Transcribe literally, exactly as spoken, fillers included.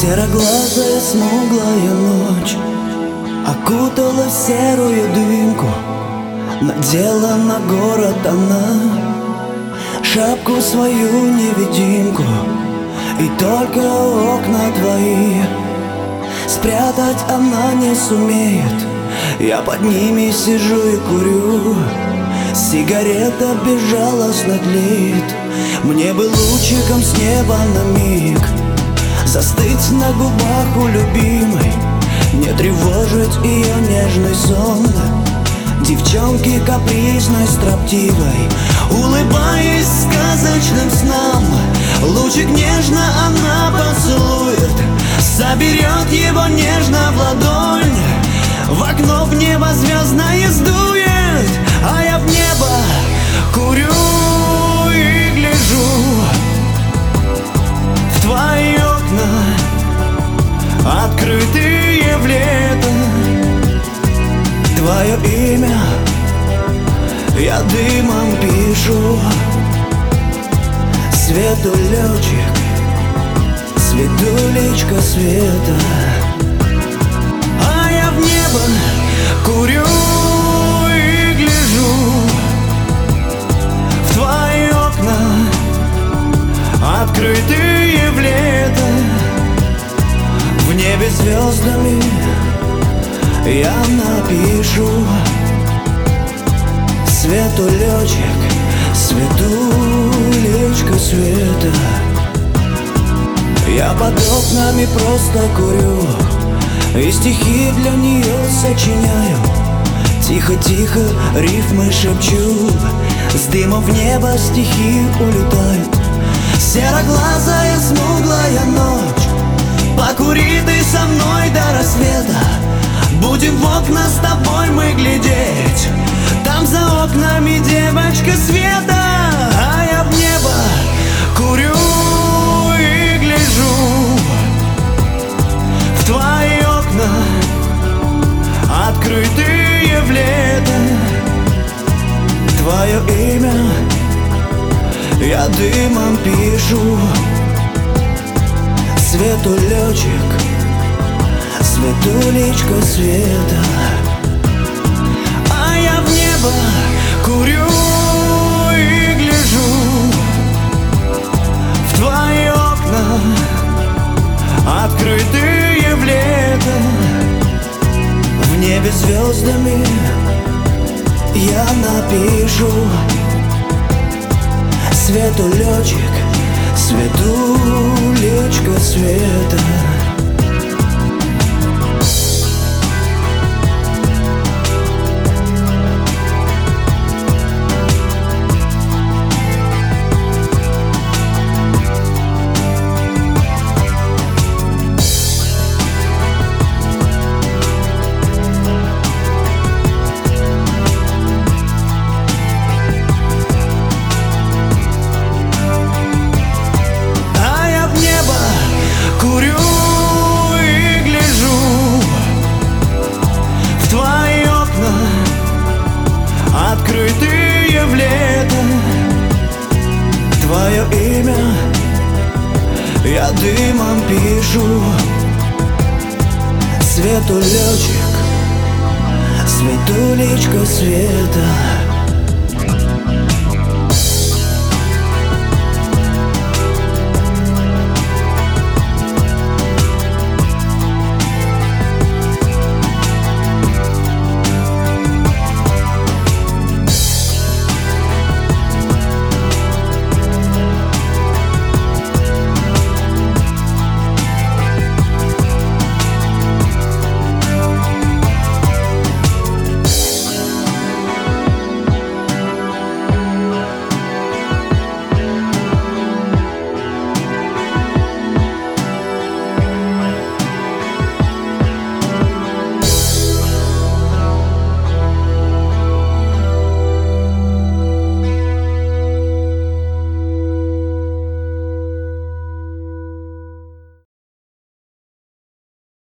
Сероглазая смуглая ночь окутала в серую дымку, надела на город она шапку свою невидимку. И только окна твои спрятать она не сумеет. Я под ними сижу и курю, сигарета безжалостно тлеет. Мне бы лучиком с неба на миг застыть на губах у любимой, не тревожить ее нежный сон, девчонки капризной, строптивой, улыбаясь сказочным снам. Лучик нежно она поцелует, соберет его нежно в ладонь, в окно в небо звездное сдует. А я в небо курю и гляжу в твои окна, открытые в лето. Твое имя я дымом пишу, светулечек, светулечка света. А я в небо курю и гляжу в твои окна, открытые в лето. В небе звездами я напишу, светулечек, светулечка света. Я под окнами просто курю и стихи для нее сочиняю. Тихо-тихо рифмы шепчу, с дымом в небо стихи улетают. Сероглазая смуглая ночь, покури ты со мной до рассвета. Будем в окна с тобой мы глядеть, там за окнами девочка Света. А я в небо курю и гляжу в твои окна, открытые в лето. Твое имя я дымом пишу, светулечек, светулечка света. А я в небо курю и гляжу в твои окна, открытые в лето. В небе звездами я напишу, светулечек, светулечка света. Курю и гляжу в твои окна, открытые в лето. Твое имя я дымом пишу, светулечек, светулечка света.